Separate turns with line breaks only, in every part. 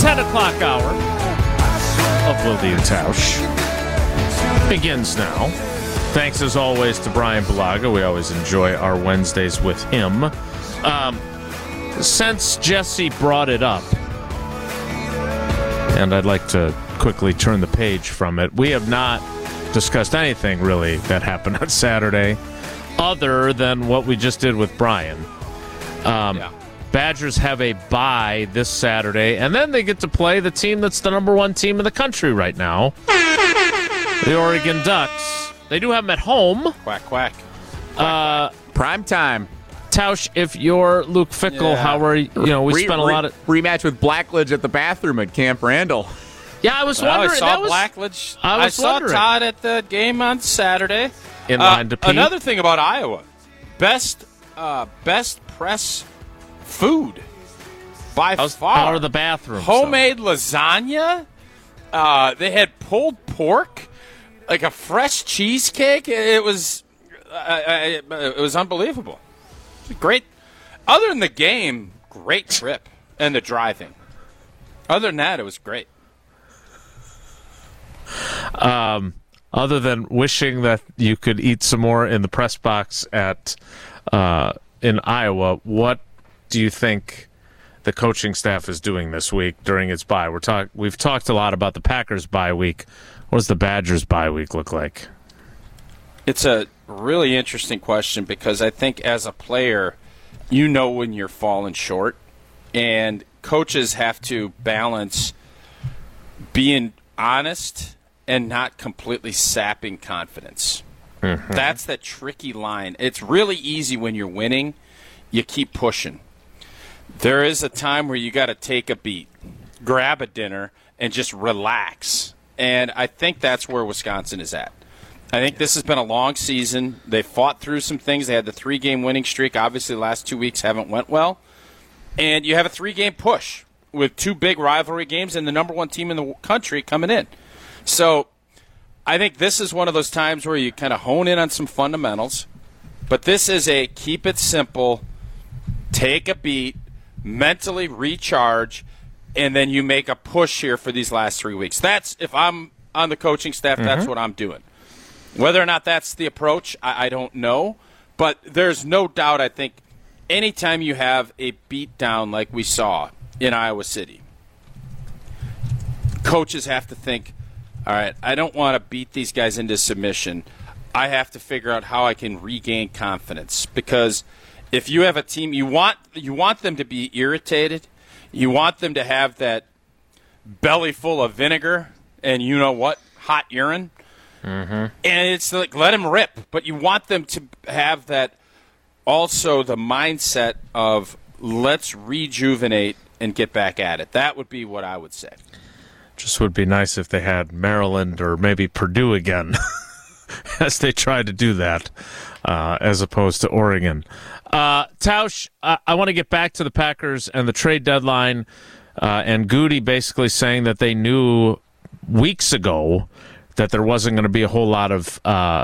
10 o'clock hour of Wilde and Tausch begins now. Thanks as always to Brian Balaga. We always enjoy our Wednesdays with him. Since Jesse brought it up, and I'd like to quickly turn the page from it, we have not discussed anything really that happened on Saturday other than what we just did with Brian. Badgers have a bye this Saturday, and then they get to play the team that's the number one team in the country right now, the Oregon Ducks. They do have them at home.
Quack, quack.
Prime time.
Tausch, if you're Luke Fickell, how are you? You know, we spent a lot of
rematch with Blackledge at the bathroom at Camp Randall.
Yeah, I was wondering.
I saw Blackledge. I saw Todd at the game on Saturday.
In line to pee.
Another thing about Iowa, best press food by far.
How are the bathrooms?
Homemade lasagna. They had pulled pork, like a fresh cheesecake. It was unbelievable. Great. Other than the game, great trip and the driving. Other than that, it was great.
Other than wishing that you could eat some more in the press box at in Iowa, what do you think the coaching staff is doing this week during its bye? We've talked a lot about the Packers bye week. What does the Badgers bye week look like?
It's a really interesting question because I think as a player, you know when you're falling short, and coaches have to balance being honest and not completely sapping confidence. Mm-hmm. That's that tricky line. It's really easy when you're winning. You keep pushing. There is a time where you got to take a beat, grab a dinner, and just relax. And I think that's where Wisconsin is at. I think this has been a long season. They fought through some things. They had the 3-game winning streak. Obviously, the last 2 weeks haven't went well. And you have a 3-game push with 2 big rivalry games and the number one team in the country coming in. So I think this is one of those times where you kind of hone in on some fundamentals. But this is a keep it simple, take a beat, mentally recharge, and then you make a push here for these last 3 weeks. That's, if I'm on the coaching staff, that's what I'm doing. Whether or not that's the approach, I don't know. But there's no doubt, I think, anytime you have a beatdown like we saw in Iowa City, coaches have to think, all right, I don't want to beat these guys into submission. I have to figure out how I can regain confidence. Because if you have a team, you want them to be irritated. You want them to have that belly full of vinegar and you know what, hot urine. Mm-hmm. And it's like, let them rip. But you want them to have that, also the mindset of let's rejuvenate and get back at it. That would be what I would say.
Just would be nice if they had Maryland or maybe Purdue again as they tried to do that as opposed to Oregon. Tausch, I want to get back to the Packers and the trade deadline and Goody basically saying that they knew weeks ago that there wasn't going to be a whole lot of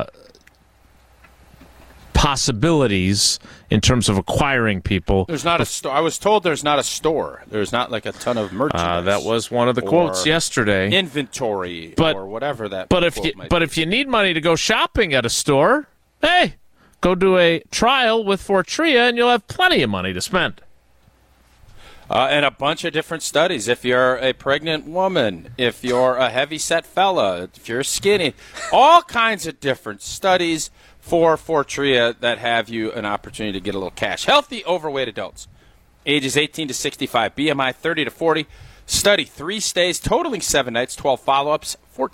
possibilities in terms of acquiring people.
There's not a store. I was told there's not a store. There's not like a ton of merchandise.
That was one of the quotes yesterday.
Inventory or whatever that.
But if you need money to go shopping at a store, hey, go do a trial with Fortria and you'll have plenty of money to spend.
And a bunch of different studies. If you're a pregnant woman, if you're a heavy-set fella, if you're skinny, all kinds of different studies for Fortria that have you an opportunity to get a little cash. Healthy, overweight adults, ages 18 to 65, BMI 30 to 40. Study 3 stays, totaling 7 nights, 12 follow-ups,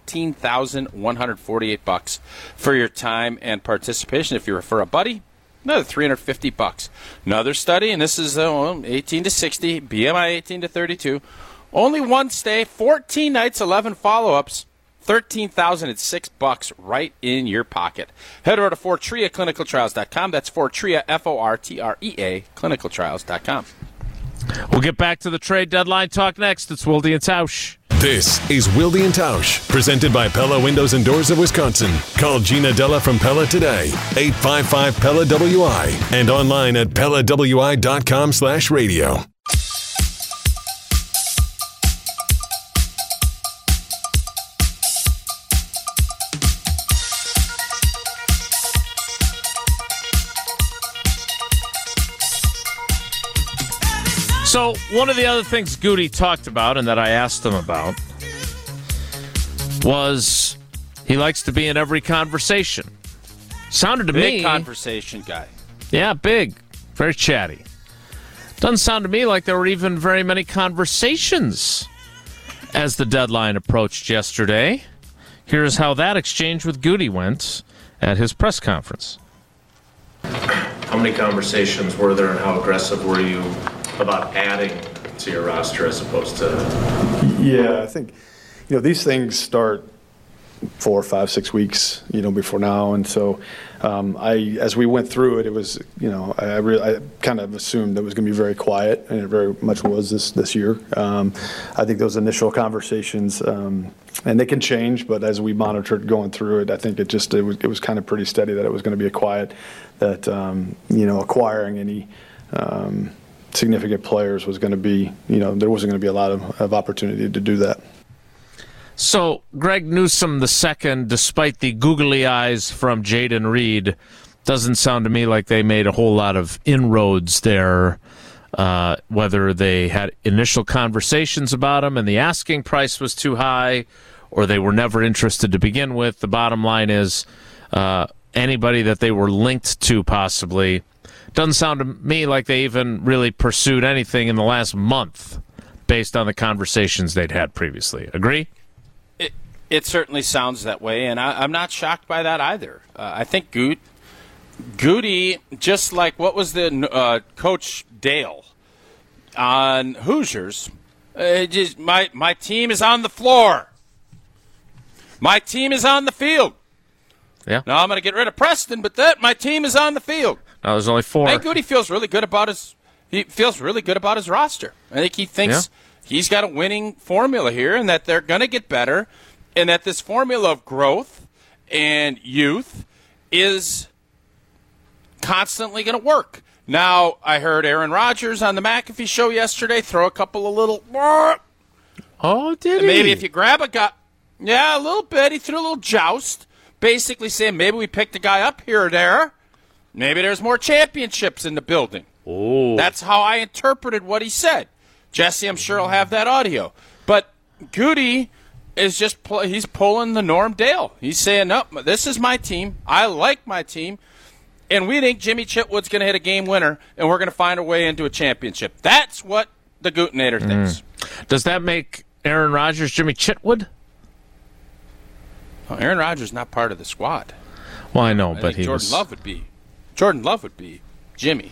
$14,148 for your time and participation. If you refer a buddy, another $350. Another study, and this is 18 to 60, BMI 18 to 32. Only 1 stay, 14 nights, 11 follow-ups, $13,006 right in your pocket. Head over to FortreaClinicalTrials.com. That's Fortrea, Fortrea, clinicaltrials.com.
We'll get back to the trade deadline talk next. It's Wilde and Tausch.
This is Wilde and Tausch, presented by Pella Windows and Doors of Wisconsin. Call Gina Della from Pella today, 855-PELLA-WI, and online at PellaWI.com/radio.
So one of the other things Goody talked about and that I asked him about was he likes to be in every conversation. Sounded to me...
Big conversation guy.
Yeah, big. Very chatty. Doesn't sound to me like there were even very many conversations as the deadline approached yesterday. Here's how that exchange with Goody went at his press conference. How many conversations were there and how aggressive were you about adding to your roster as opposed to...
Yeah, I think, these things start 4, 5, 6 weeks, before now. And so as we went through it, it was, I kind of assumed it was going to be very quiet, and it very much was this year. I think those initial conversations, and they can change, but as we monitored going through it, I think it was kind of pretty steady that it was going to be a quiet, that, acquiring any significant players was going to be, there wasn't going to be a lot of opportunity to do that.
So, Greg Newsome II, despite the googly eyes from Jaden Reed, doesn't sound to me like they made a whole lot of inroads there, whether they had initial conversations about him and the asking price was too high, or they were never interested to begin with. The bottom line is anybody that they were linked to possibly doesn't sound to me like they even really pursued anything in the last month based on the conversations they'd had previously. Agree?
It certainly sounds that way, and I'm not shocked by that either. I think Goody, just like what was the Coach Dale on Hoosiers, my team is on the floor. My team is on the field.
Yeah.
Now I'm going to get rid of Preston, but my team is on the field.
Now there's only 4.
I think Goody feels really good about his roster. I think he thinks he's got a winning formula here, and that they're going to get better. And that this formula of growth and youth is constantly going to work. Now, I heard Aaron Rodgers on the McAfee show yesterday throw a couple of little...
Oh, did he?
Maybe if you grab a guy... Yeah, a little bit. He threw a little joust, basically saying maybe we picked a guy up here or there. Maybe there's more championships in the building.
Oh.
That's how I interpreted what he said. Jesse, I'm sure, will have that audio. But Goody... is just he's pulling the Norm Dale. He's saying, no, this is my team. I like my team. And we think Jimmy Chitwood's going to hit a game winner, and we're going to find our way into a championship. That's what the Gootinator thinks.
Does that make Aaron Rodgers Jimmy Chitwood?
Well, Aaron Rodgers is not part of the squad.
Well, I know,
I
but
think Jordan Love would be Jimmy.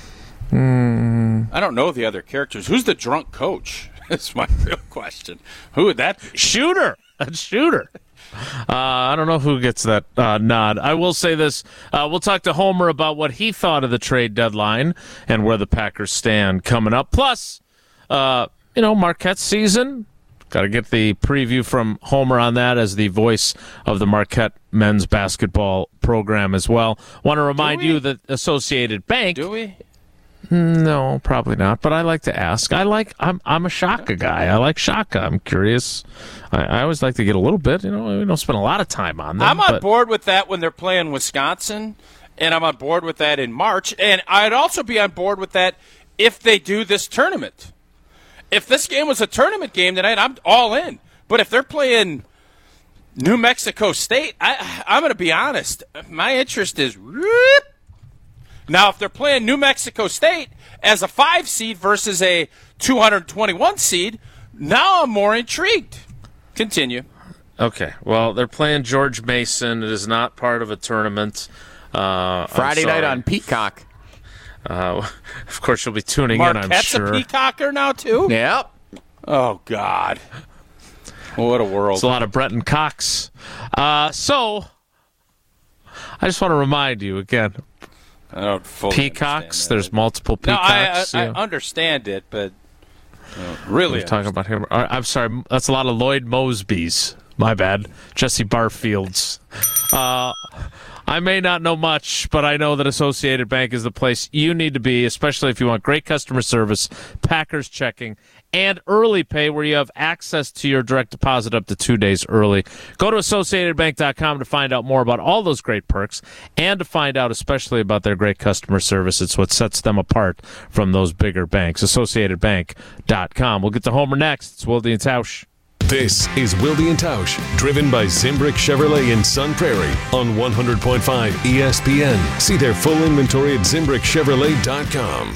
I don't know the other characters. Who's the drunk coach? That's my real question. Who would that be?
Shooter. That's Shooter. I don't know who gets that nod. I will say this. We'll talk to Homer about what he thought of the trade deadline and where the Packers stand coming up. Plus, Marquette's season. Got to get the preview from Homer on that as the voice of the Marquette men's basketball program as well. Want to remind you that Associated Bank...
Do we?
No, probably not. But I like to ask. I'm a Shaka guy. I like Shaka. I'm curious. I always like to get a little bit. We don't spend a lot of time on them.
I'm on board with that when they're playing Wisconsin, and I'm on board with that in March. And I'd also be on board with that if they do this tournament. If this game was a tournament game tonight, I'm all in. But if they're playing New Mexico State, I'm going to be honest. My interest is now, if they're playing New Mexico State as a 5 seed versus a 221 seed, now I'm more intrigued. Continue.
Okay. Well, they're playing George Mason. It is not part of a tournament.
Friday night on Peacock.
Of course, you'll be tuning in, I'm sure.
Marquette's a Peacocker now, too?
Yep.
Oh, God. What a world.
It's a lot of Brenton Cox. So, I just want to remind you again,
I don't fully
Peacocks.
understand that.
There's multiple Peacocks.
No, I understand it, but really,
we're talking about him. I'm sorry. That's a lot of Lloyd Mosby's. My bad. Jesse Barfield's. I may not know much, but I know that Associated Bank is the place you need to be, especially if you want great customer service, Packers checking, and early pay where you have access to your direct deposit up to 2 days early. Go to AssociatedBank.com to find out more about all those great perks and to find out especially about their great customer service. It's what sets them apart from those bigger banks. AssociatedBank.com. We'll get to Homer next. It's Wilde and Tausch.
This is Wilde and Tausch, driven by Zimbrick Chevrolet in Sun Prairie on 100.5 ESPN. See their full inventory at ZimbrickChevrolet.com.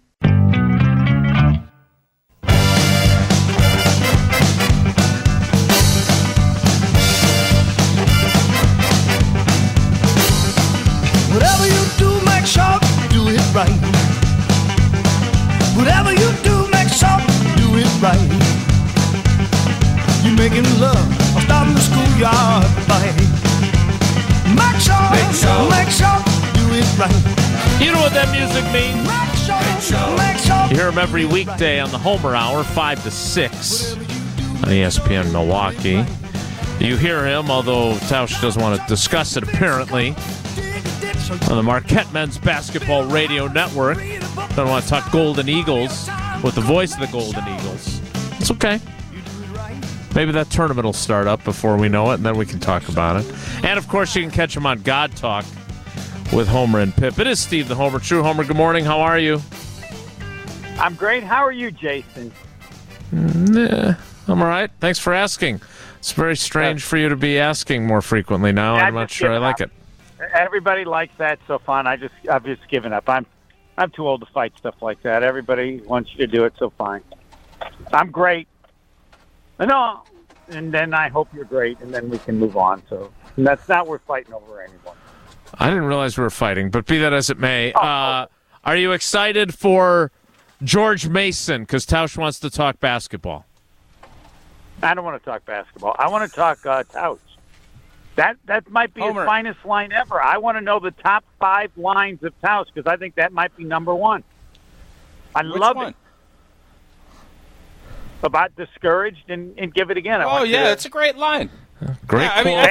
Whatever you do, make sure you do it right. Whatever you do, make sure you do it right. You're making love or starting the schoolyard fight. Make sure you do it right.
You know what that music means?
Make sure.
You hear him every weekday on the Homer Hour, 5 to 6 on ESPN Milwaukee. You hear him, although Tausch doesn't want to discuss it apparently, on the Marquette Men's Basketball Radio Network. Don't want to talk Golden Eagles with the voice of the Golden Eagles. It's okay. Maybe that tournament will start up before we know it, and then we can talk about it. And, of course, you can catch him on God Talk with Homer and Pip. It is Steve the Homer. True Homer, good morning. How are you?
I'm great. How are you, Jason?
I'm all right. Thanks for asking. It's very strange for you to be asking more frequently now. I'm not sure I like it.
Everybody likes that so fun. I've just given up. I'm too old to fight stuff like that. Everybody wants you to do it, so fine. I'm great. No, and then I hope you're great, and then we can move on. So and that's not worth fighting over anymore.
I didn't realize we were fighting, but be that as it may, are you excited for George Mason? Because Tausch wants to talk basketball.
I don't want to talk basketball. I want to talk Tausch. That might be
Homer.
his finest line ever. I want to know the top 5 lines of Tausch because I think that might be number 1. I love it. About discouraged and give it again.
It's a great line.
Great.
Yeah, I mean,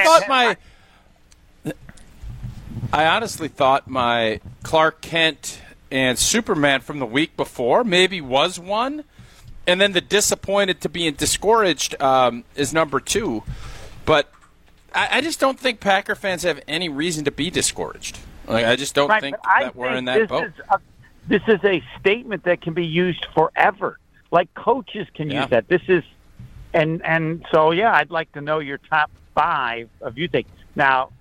I honestly thought my Clark Kent and Superman from the week before maybe was 1, and then the disappointed to being discouraged is number 2. But I just don't think Packer fans have any reason to be discouraged. Like, I just don't think that we're in that boat.
This is a statement that can be used forever. Like coaches can use that. This is, and so I'd like to know your top 5 of you think. Now,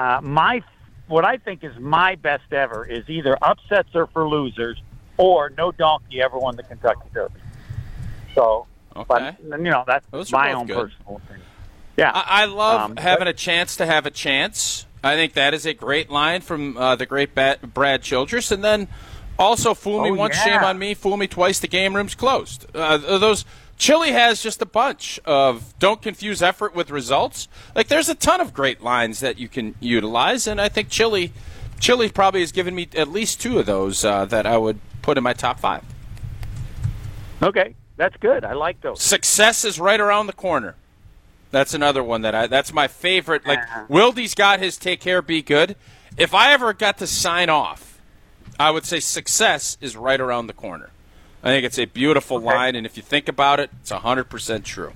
what I think is my best ever is either upsets are for losers, or no donkey ever won the Kentucky Derby. So,
okay.
But that's
Those
my
are both
own
good.
personal thing. Yeah,
I love having a chance to have a chance. I think that is a great line from the great Brad Childress, and then. Also, fool me once, shame on me. Fool me twice, the game room's closed. Those Chili has just a bunch of don't confuse effort with results. Like, there's a ton of great lines that you can utilize, and I think Chili probably has given me at least 2 of those that I would put in my top 5.
Okay, that's good. I like those.
Success is right around the corner. That's another one that's my favorite. Like, Wilde's got his take care, be good. If I ever got to sign off, I would say success is right around the corner. I think it's a beautiful line, and if you think about it, it's 100% true.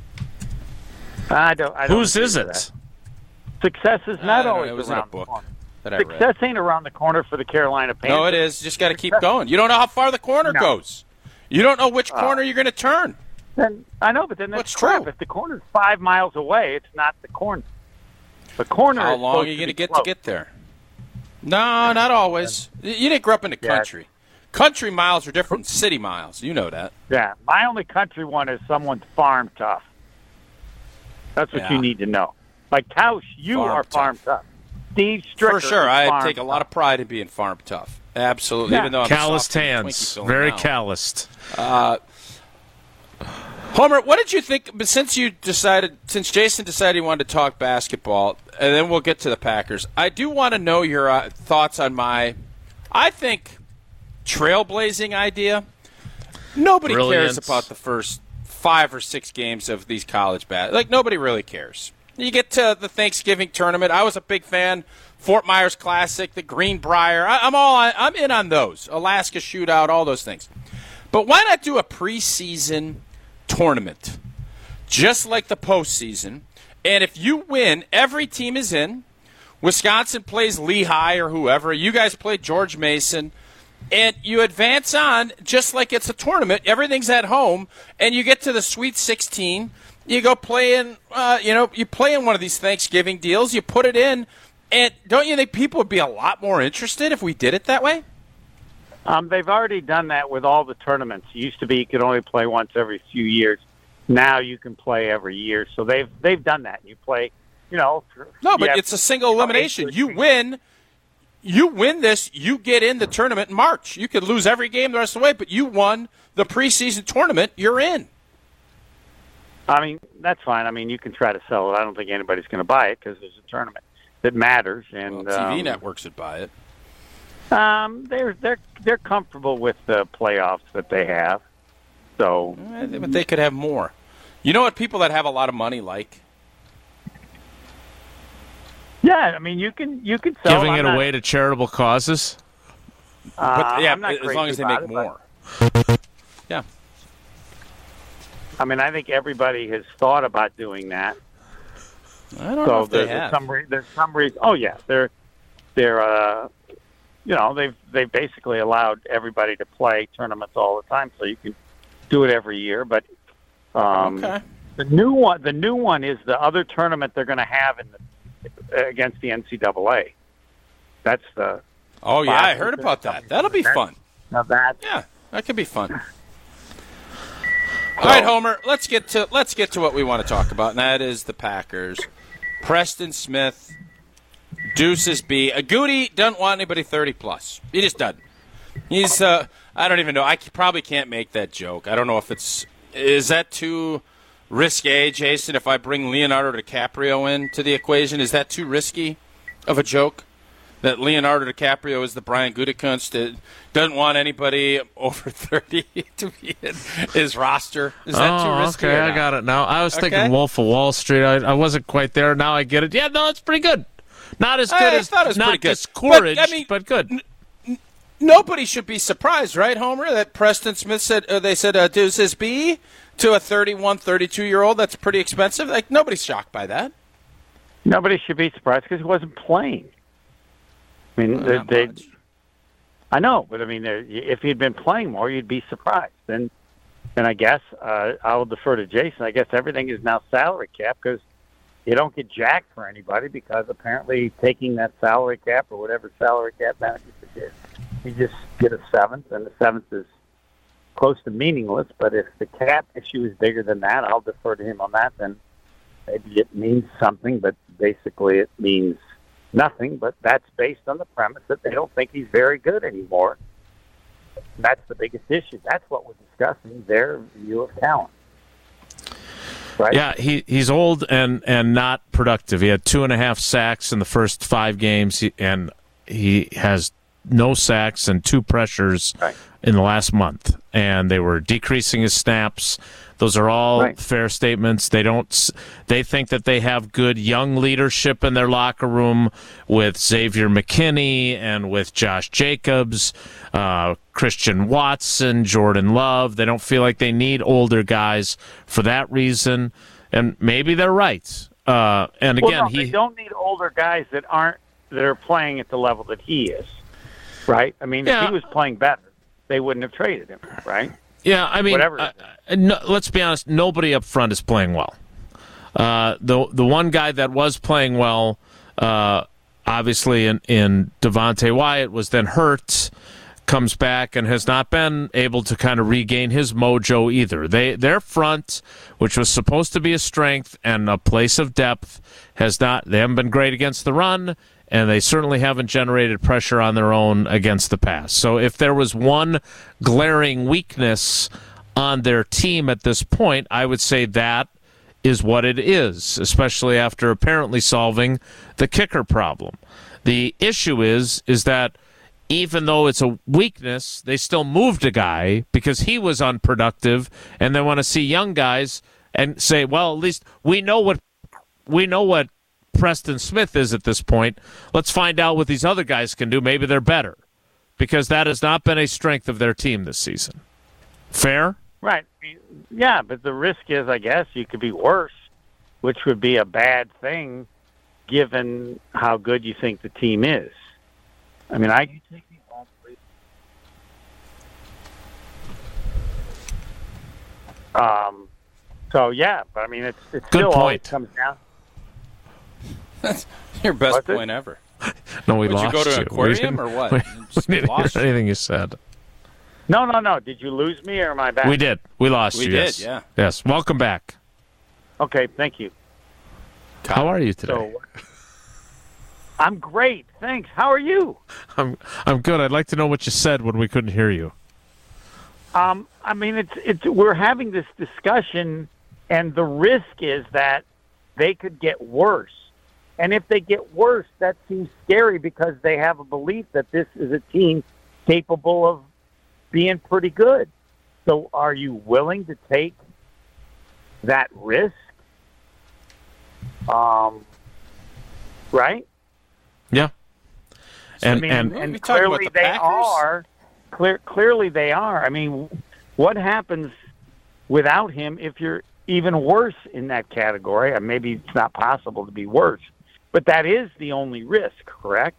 I don't
Whose
agree
is
with
it?
that. Success is not always
it was in
around
a book
the corner.
that I
Success
read.
ain't around the corner for the Carolina Panthers.
No, it is. You just got to keep going. You don't know how far the corner goes. You don't know which corner you're going to turn.
Then I know, but then that's
What's
crap.
true?
If the corner's 5 miles away, it's not the corner. The corner.
How
is
long are
supposed
you going
be
to
close.
get there? No, not always. You didn't grow up in the country. Country miles are different than city miles. You know that.
Yeah, my only country one is someone's farm tough. That's what you need to know. Like Tausch, you
Farm
are
tough.
farm tough. Steve Stricker
For sure.
is
I
farm
take a lot of pride in being farm tough. Absolutely.
Yeah.
Even though I'm
Calloused
soft and
hands.
Twinkie
Very
now.
calloused.
Homer, what did you think? But since Jason decided he wanted to talk basketball, and then we'll get to the Packers. I do want to know your thoughts on I think, trailblazing idea. Nobody cares about the first 5 or 6 games of these college basketball. Like, nobody really cares. You get to the Thanksgiving tournament. I was a big fan Fort Myers Classic, the Greenbrier. I'm in on those. Alaska Shootout, all those things. But why not do a preseason tournament, just like the postseason? And if you win, every team is in. Wisconsin plays Lehigh or whoever. You guys play George Mason. And you advance on just like it's a tournament. Everything's at home. And you get to the Sweet 16. You go play in, you play in one of these Thanksgiving deals. You put it in. And don't you think people would be a lot more interested if we did it that way?
They've already done that with all the tournaments. It used to be you could only play once every few years. Now you can play every year. So they've done that. You play, No,
but it's a single elimination. You win this, you get in the tournament in March. You could lose every game the rest of the way, but you won the preseason tournament, you're in.
I mean, that's fine. I mean, you can try to sell it. I don't think anybody's going to buy it because there's a tournament that matters. And
TV networks would buy it.
They're comfortable with the playoffs that they have. So,
but they could have more. You know what people that have a lot of money like?
Yeah, I mean, you can sell
giving it away to charitable causes.
But, as long as they make more. Yeah.
I mean, I think everybody has thought about doing that.
I don't know if they have.
There's some reason. Oh yeah, they've basically allowed everybody to play tournaments all the time, so you can do it every year. But
okay.
The new one is the other tournament they're going to have against the NCAA. That's the.
Oh yeah, I heard about that. That'll be fun.
Now that.
Yeah, that could be fun. All right, Homer. Let's get to what we want to talk about, and that is the Packers. Preston Smith, Deuces B. Goody doesn't want anybody 30+. He just doesn't. He's I don't even know. I probably can't make that joke. I don't know if is that too risque, Jason? If I bring Leonardo DiCaprio into the equation, is that too risky of a joke? That Leonardo DiCaprio is the Brian Gutekunst that doesn't want anybody over 30 to be in his roster. Is that too risky?
Okay, I got it now. I was thinking Wolf of Wall Street. I wasn't quite there. Now I get it. Yeah, no, it's pretty good. Not as good as not discouraged, but good.
Nobody should be surprised, right, Homer, that Preston Smith said, they said, Deuces B to a 31, 32-year-old. That's pretty expensive. Like, nobody's shocked by that.
Nobody should be surprised because he wasn't playing. I mean, I know, but I mean, if he'd been playing more, you'd be surprised. And I guess I'll defer to Jason. I guess everything is now salary cap because you don't get jacked for anybody because apparently taking that salary cap or whatever salary cap benefit is, you just get a seventh, and the seventh is close to meaningless. But if the cap issue is bigger than that, I'll defer to him on that. Then maybe it means something, but basically it means nothing, but that's based on the premise that they don't think he's very good anymore. That's the biggest issue. That's what we're discussing, their view of talent. Right?
Yeah, he's old and not productive. He had 2.5 sacks in the first 5 games, and he has no sacks and 2 pressures in the last month. And they were decreasing his snaps. Those are all fair statements. They think that they have good young leadership in their locker room with Xavier McKinney and with Josh Jacobs, Christian Watson, Jordan Love. They don't feel like they need older guys for that reason, and maybe they're right. And again,
they don't need older guys that are playing at the level that he is. Right? I mean, if he was playing better, they wouldn't have traded him. Right?
Yeah, I mean, let's be honest. Nobody up front is playing well. The one guy that was playing well, obviously in Devontae Wyatt, was then hurt, comes back, and has not been able to kind of regain his mojo either. Their front, which was supposed to be a strength and a place of depth, they haven't been great against the run, and they certainly haven't generated pressure on their own against the pass. So if there was one glaring weakness on their team at this point, I would say that is what it is, especially after apparently solving the kicker problem. The issue is that even though it's a weakness, they still moved a guy because he was unproductive, and they want to see young guys and say, well, at least we know what Preston Smith is at this point. Let's find out what these other guys can do. Maybe they're better, because that has not been a strength of their team this season. Fair?
Right. Yeah, but the risk is, I guess, you could be worse, which would be a bad thing given how good you think the team is. I mean, so yeah, but I mean, it's
good
still
point.
always comes down.
That's your best point ever.
No, we
Would
lost
you go to an
you.
aquarium or what?
We
Just
didn't
lost
hear
you.
anything you said.
No. Did you lose me or am I back?
We did. We lost
We
you.
did,
Yes.
yeah.
Yes. Welcome back.
Okay, thank you.
How are you today?
So, I'm great, thanks. How are you?
I'm good. I'd like to know what you said when we couldn't hear you.
I mean, it's we're having this discussion, and the risk is that they could get worse. And if they get worse, that seems scary because they have a belief that this is a team capable of being pretty good. So are you willing to take that risk? Right?
Yeah. And
And
talking about
clearly
the
they
Packers?
are. Clearly they are. I mean, what happens without him if you're even worse in that category? Maybe it's not possible to be worse, but that is the only risk, correct?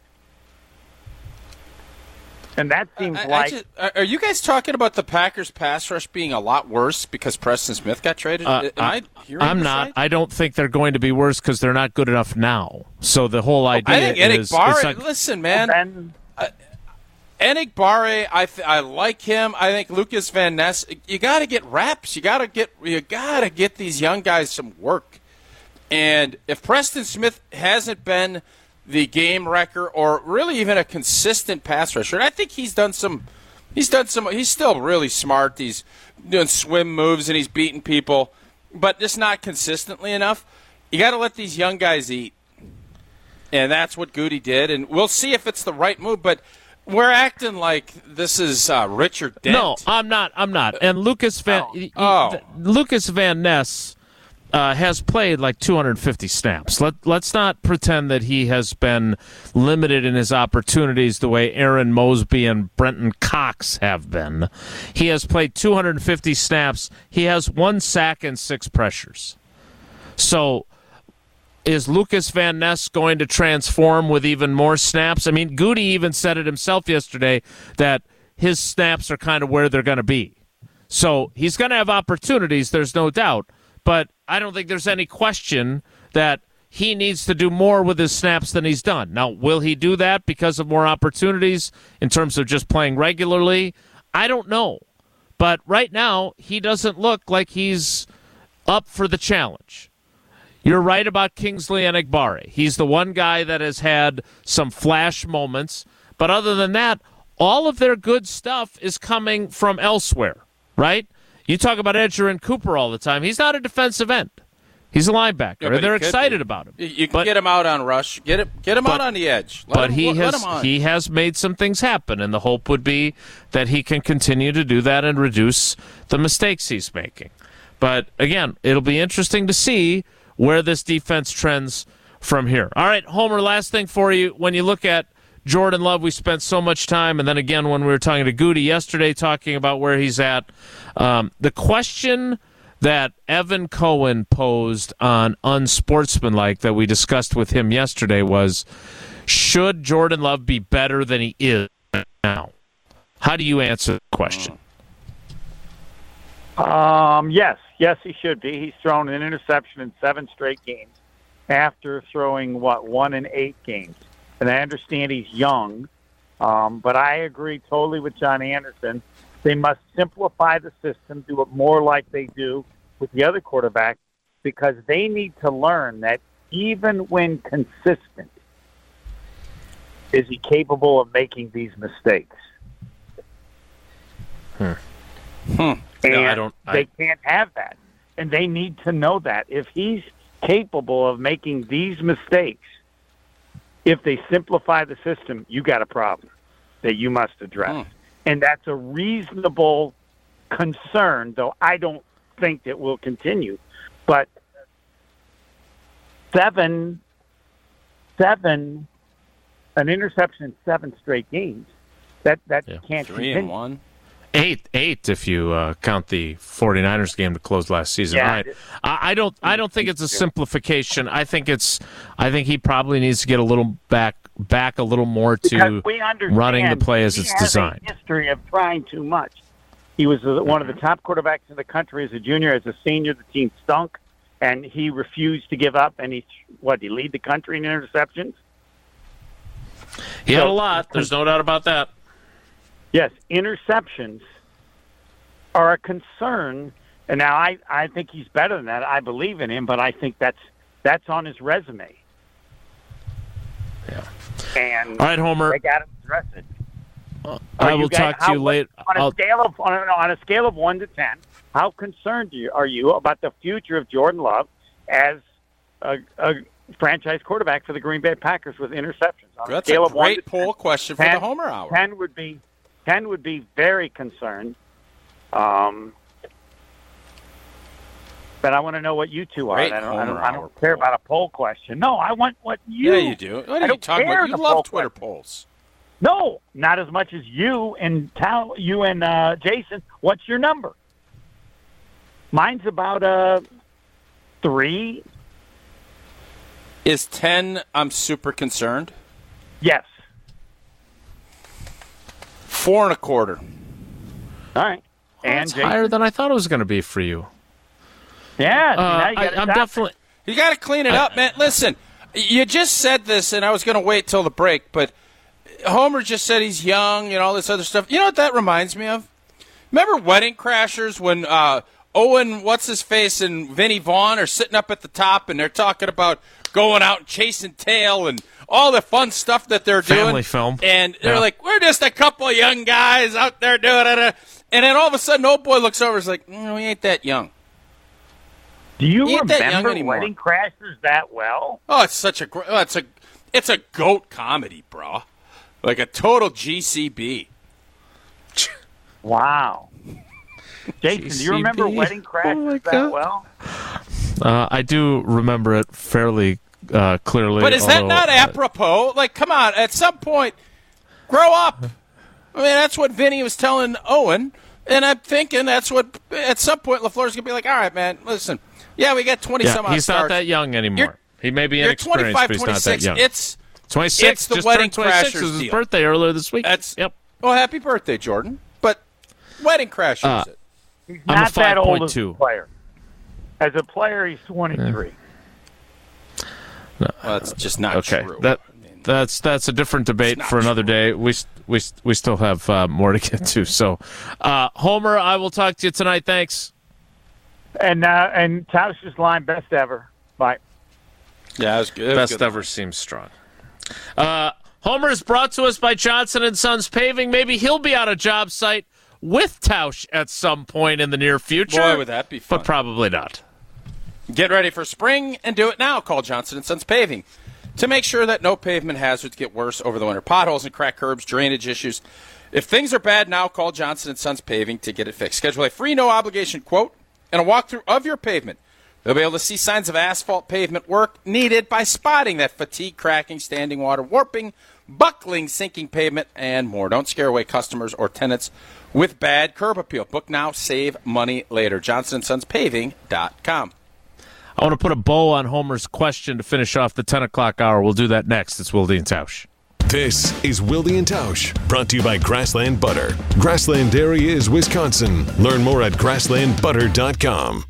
And that seems
are you guys talking about the Packers pass rush being a lot worse because Preston Smith got traded?
I'm not.
Right?
I don't think they're going to be worse because they're not good enough now. So the whole idea
I think Enik
is
Barre.
it's like,
Listen, man.
Ben,
Enik Barre, I like him. I think Lucas Van Ness. You got to get reps. You got to get these young guys some work. And if Preston Smith hasn't been the game wrecker or really even a consistent pass rusher, and I think he's done some. He's still really smart. He's doing swim moves and he's beating people, but just not consistently enough. You got to let these young guys eat, and that's what Goody did. And we'll see if it's the right move, but. We're acting like this is Richard Dent.
no, I'm not. And Lucas Van Ness has played like 250 snaps. Let's not pretend that he has been limited in his opportunities the way Aaron Mosby and Brenton Cox have been. He has played 250 snaps. He has 1 sack and 6 pressures. So is Lucas Van Ness going to transform with even more snaps? I mean, Goody even said it himself yesterday that his snaps are kind of where they're going to be. So he's going to have opportunities, there's no doubt. But I don't think there's any question that he needs to do more with his snaps than he's done. Now, will he do that because of more opportunities in terms of just playing regularly? I don't know. But right now, he doesn't look like he's up for the challenge. You're right about Kingsley Enagbare. He's the one guy that has had some flash moments. But other than that, all of their good stuff is coming from elsewhere, right? You talk about Edgerrin Cooper all the time. He's not a defensive end. He's a linebacker.
Yeah,
They're excited about him.
You can get him out on rush. Get him out on the edge. Let him
he has made some things happen, and the hope would be that he can continue to do that and reduce the mistakes he's making. But, again, it'll be interesting to see where this defense trends from here. All right, Homer, last thing for you. When you look at Jordan Love, we spent so much time, and then again when we were talking to Goody yesterday talking about where he's at, the question that Evan Cohen posed on Unsportsmanlike that we discussed with him yesterday was, should Jordan Love be better than he is now? How do you answer the question?
Yes, he should be. He's thrown an interception in 7 straight games after throwing, 1 in 8 games. And I understand he's young, but I agree totally with John Anderson. They must simplify the system, do it more like they do with the other quarterbacks, because they need to learn that even when consistent, is he capable of making these mistakes? And they can't have that. And they need to know that. If he's capable of making these mistakes, if they simplify the system, you got a problem that you must address. And that's a reasonable concern, though I don't think it will continue. But 7 an interception in 7 straight games. That can't
3-1.
8 if you count the 49ers game to close last season.
Yeah.
I don't think it's a simplification. I think he probably needs to get a little back a little more to running the play as it's designed.
He has a history of trying too much. He was one of the top quarterbacks in the country as a junior. As a senior, the team stunk, and he refused to give up. And he lead the country in interceptions?
He had a lot. There's no doubt about that.
Yes, interceptions are a concern. And now I think he's better than that. I believe in him, but I think that's on his resume.
Yeah.
And
all right, Homer.
They got to address it.
I will talk to you later.
On a scale of 1 to 10, how concerned are you about the future of Jordan Love as a franchise quarterback for the Green Bay Packers with interceptions?
That's a great poll question for the Homer Hour.
10 would be very concerned. But I want to know what you two are. I don't care about a poll question. No, I want what you.
Yeah, you do. What are you talking about? You love Twitter polls.
No, not as much as you and Jason. What's your number? Mine's about 3.
Is 10? I'm super concerned.
Yes.
4.25.
All right.
And higher than I thought it was going to be for you.
Yeah,
I'm definitely.
You got to clean it up, man. Listen, you just said this, and I was going to wait till the break, but Homer just said he's young and all this other stuff. You know what that reminds me of? Remember Wedding Crashers when Owen, what's-his-face, and Vinnie Vaughn are sitting up at the top, and they're talking about going out and chasing tail and all the fun stuff that they're doing.
Family film.
And they're like, we're just a couple of young guys out there doing it. And then all of a sudden, old boy looks over and is like, we ain't that young.
Do you remember Wedding Crashers that well?
Oh, it's such a it's a goat comedy, bro. Like a total GCB.
Wow. Jason, do you remember Wedding Crashers that well?
I do remember it fairly clearly.
But is that not apropos? Like, come on, at some point, grow up. I mean, that's what Vinny was telling Owen, and I'm thinking that's what, at some point, LaFleur's going to be like, all right, man, listen, yeah, we got 20-some-odd
he's
stars.
Not that young anymore. He may be inexperienced, but he's not that young.
It's
26.
It's the
just
Wedding
turned 26.
Crashers
It was his
deal.
birthday earlier this week.
Well, happy birthday, Jordan. But Wedding Crashers.
He's not that old as a player. As a player, he's 23.
No, well, that's just not true.
That's a different debate for another day. We still have more to get to. So, Homer, I will talk to you tonight. Thanks.
And Tausch's line, best ever. Bye.
Yeah, it was good.
Best ever seems strong. Homer is brought to us by Johnson & Sons Paving. Maybe he'll be on a job site with Tausch at some point in the near future.
Boy, would that be fun.
But probably not.
Get ready for spring and do it now. Call Johnson & Sons Paving to make sure that no pavement hazards get worse over the winter. Potholes and cracked curbs, drainage issues. If things are bad now, call Johnson & Sons Paving to get it fixed. Schedule a free no-obligation quote and a walkthrough of your pavement. They'll be able to see signs of asphalt pavement work needed by spotting that fatigue, cracking, standing water, warping, buckling, sinking pavement, and more. Don't scare away customers or tenants with bad curb appeal. Book now, save money later. JohnsonSonsPaving.com.
I want to put a bow on Homer's question to finish off the 10 o'clock hour. We'll do that next. It's Wilde and Tausch.
This is Wilde and Tausch, brought to you by Grassland Butter. Grassland Dairy is Wisconsin. Learn more at grasslandbutter.com.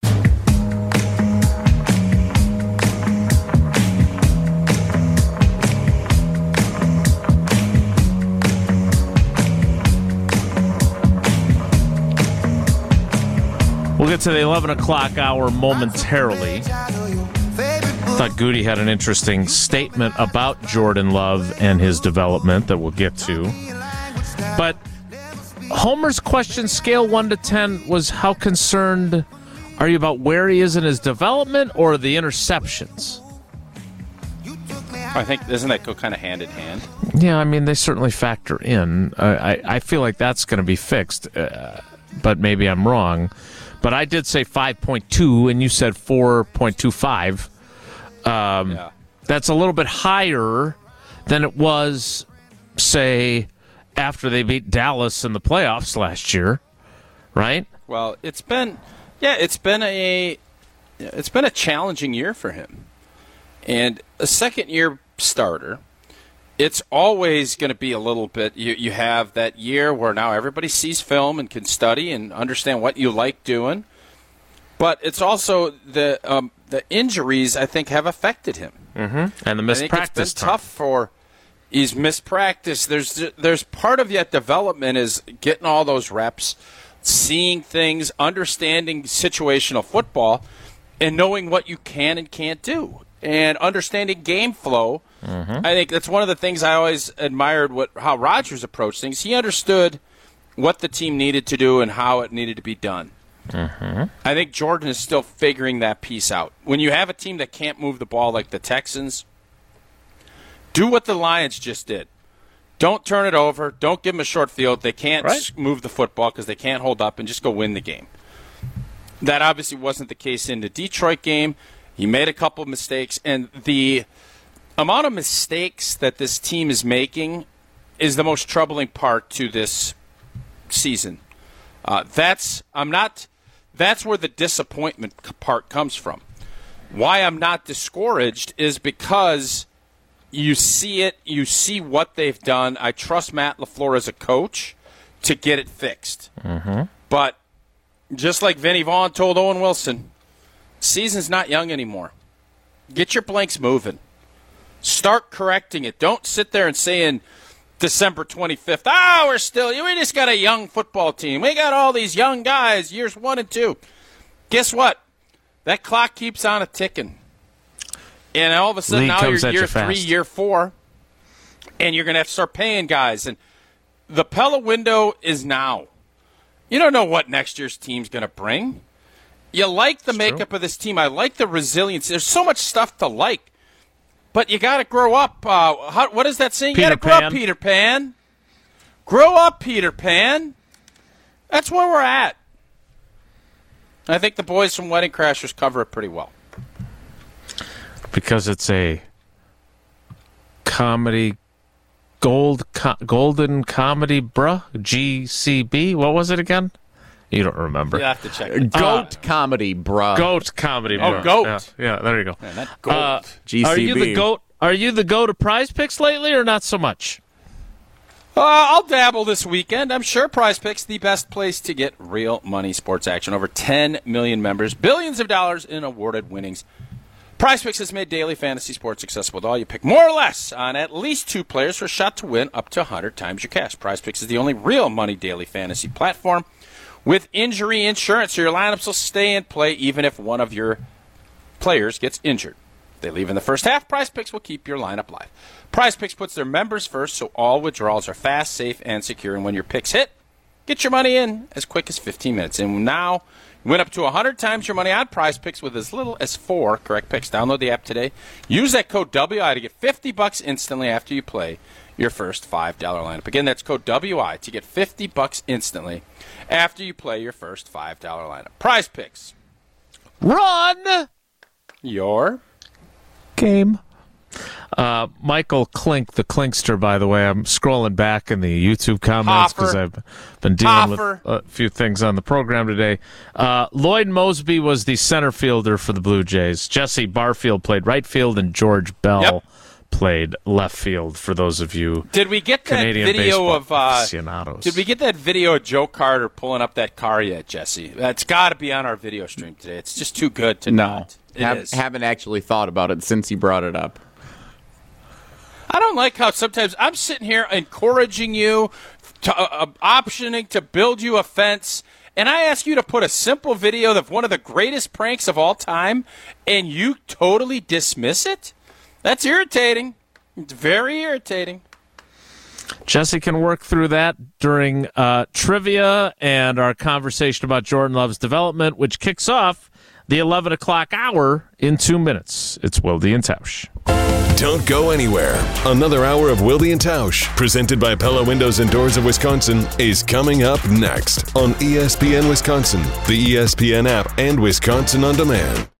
We'll get to the 11 o'clock hour momentarily. I thought Goody had an interesting statement about Jordan Love and his development that we'll get to. But Homer's question, scale 1 to 10, was how concerned are you about where he is in his development or the interceptions?
I think, doesn't that go kind of hand in hand?
Yeah, I mean, they certainly factor in. I feel like that's going to be fixed, but maybe I'm wrong. But I did say 5.2, and you said 4.25. that's a little bit higher than it was, say, after they beat Dallas in the playoffs last year, right?
Well, it's been a challenging year for him. And a second-year starter, it's always going to be a little bit, you have that year where now everybody sees film and can study and understand what you like doing. But it's also the injuries, I think, have affected him.
Mm-hmm. And the mispractice
I think it's been tough for he's mispracticed. There's part of that development is getting all those reps, seeing things, understanding situational football, and knowing what you can and can't do, and understanding game flow. Mm-hmm. I think that's one of the things I always admired how Rodgers approached things. He understood what the team needed to do and how it needed to be done. Mm-hmm. I think Jordan is still figuring that piece out. When you have a team that can't move the ball like the Texans, do what the Lions just did. Don't turn it over. Don't give them a short field. They can't move the football because they can't hold up, and just go win the game. That obviously wasn't the case in the Detroit game. He made a couple of mistakes, and the amount of mistakes that this team is making is the most troubling part to this season. That's where the disappointment part comes from. Why I'm not discouraged is because you see it, you see what they've done. I trust Matt LaFleur as a coach to get it fixed. Mm-hmm. But just like Vinny Vaughn told Owen Wilson, season's not young anymore. Get your blanks moving. Start correcting it. Don't sit there and say in December 25th, we just got a young football team. We got all these young guys, years 1 and 2. Guess what? That clock keeps on ticking. And all of a sudden, now you're year 3, year 4, and you're going to have to start paying guys. And the Pella window is now. You don't know what next year's team's going to bring. You like the makeup of this team. I like the resilience. There's so much stuff to like. But you got to grow up. What is that saying? You got to grow up, Peter Pan. Grow up, Peter Pan. That's where we're at. I think the boys from Wedding Crashers cover it pretty well.
Because it's a comedy, golden comedy, bruh, GCB. What was it again? You don't remember.
You have to check it.
Goat comedy, bruh.
Goat comedy, bruh.
Oh, goat.
Yeah, there you go.
Man, that goat.
GCB.
Are you the goat of Prize Picks lately, or not so much?
I'll dabble this weekend. I'm sure Prize Picks, the best place to get real money sports action. Over 10 million members, billions of dollars in awarded winnings. Prize Picks has made daily fantasy sports accessible to all. You pick more or less on at least 2 players for a shot to win up to 100 times your cash. Prize Picks is the only real money daily fantasy platform with injury insurance, so your lineups will stay in play even if one of your players gets injured. If they leave in the first half, Prize Picks will keep your lineup live. Prize Picks puts their members first, so all withdrawals are fast, safe, and secure. And when your picks hit, get your money in as quick as 15 minutes. And now, win up to 100 times your money on Prize Picks with as little as 4 correct picks. Download the app today. Use that code WI to get $50 instantly after you play your first $5 lineup. Again, that's code WI to get $50 instantly after you play your first $5 lineup. Prize Picks.
Run
your
game. Michael Klink, the Klinkster, by the way. I'm scrolling back in the YouTube comments because I've been dealing with a few things on the program today. Lloyd Mosby was the center fielder for the Blue Jays. Jesse Barfield played right field, and George Bell played left field. For those of you,
did we get
Canadian
that video of
aficionados.
Did we get that video of Joe Carter pulling up that car yet, Jesse? That's got to be on our video stream today. It's just too good to not.
Haven't actually thought about it since you brought it up.
I don't like how sometimes I'm sitting here encouraging you, to optioning to build you a fence, and I ask you to put a simple video of one of the greatest pranks of all time, and you totally dismiss it? That's irritating. It's very irritating.
Jesse can work through that during trivia and our conversation about Jordan Love's development, which kicks off the 11 o'clock hour in 2 minutes. It's Wilde and Tausch.
Don't go anywhere. Another hour of Wilde and Tausch, presented by Pella Windows and Doors of Wisconsin, is coming up next on ESPN Wisconsin, the ESPN app, and Wisconsin On Demand.